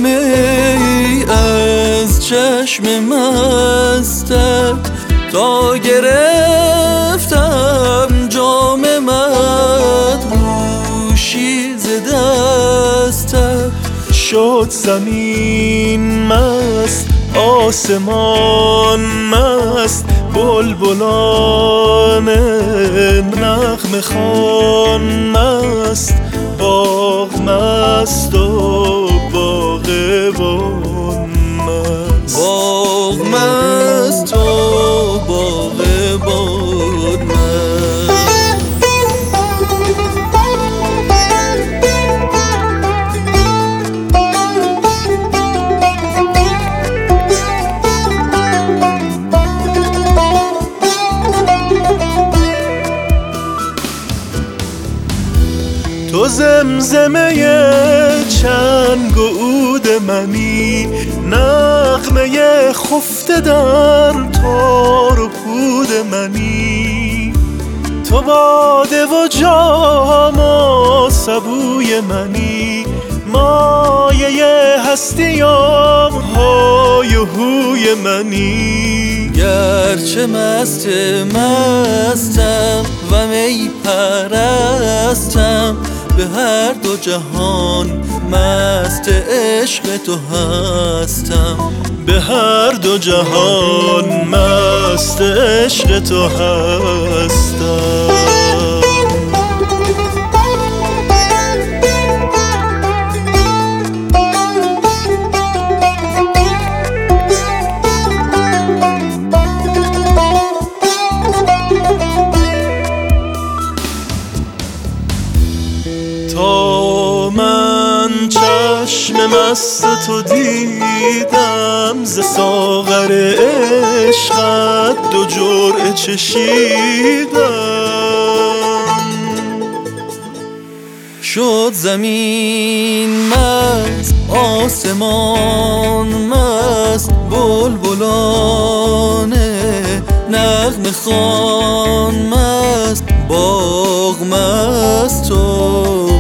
می از چشم مستت تا گرفتم جام مدهوشی ز دستت. شد زمین مست، آسمان مست، بلبلان نغمه خوان مست، باغ مست و باغبان مست. باغ مست و باغبان مست. تو زمزمه چنگ و عود منی، نغمه خفته در تار و پود منی. تو باده و جام و سبوی منی، مایه هستیم های و هوی منی. گرچه مستم و می پرستم، به هر دو جهان مست عشق تو هستم. به هر دو جهان مست عشق تو هستم. تا من چشم مست تو دیدم، ز ساغر عشقت دو جرعه چشیدم. شد زمین مست، آسمان مست، بلبلان نغمه خوان مست، باغ مست و